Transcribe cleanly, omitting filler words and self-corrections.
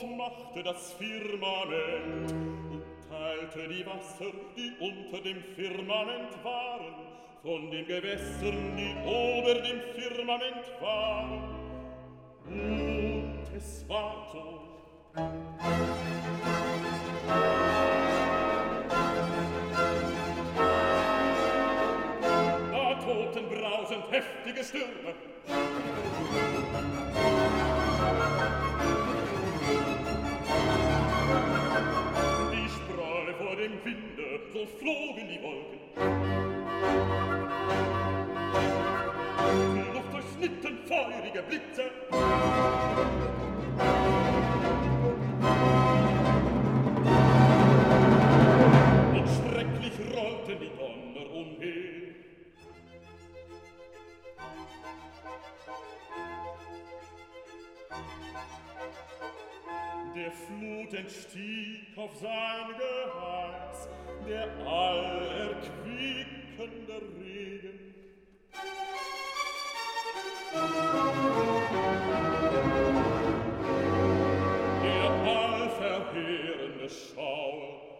machte das Firmament und teilte die Wasser, die unter dem Firmament waren, von den Gewässern, die ober dem Firmament waren. Und es war so. Da toten brausend heftige Stürme. Die Sprache vor dem Winde, so flogen die Wolken. Die Luft durchschnitten feurige Blitze. Und schrecklich rollten die Donner umher. Der Flut entstieg auf sein Geheiß, der allerquickende Regen. Der allverheerende Schauer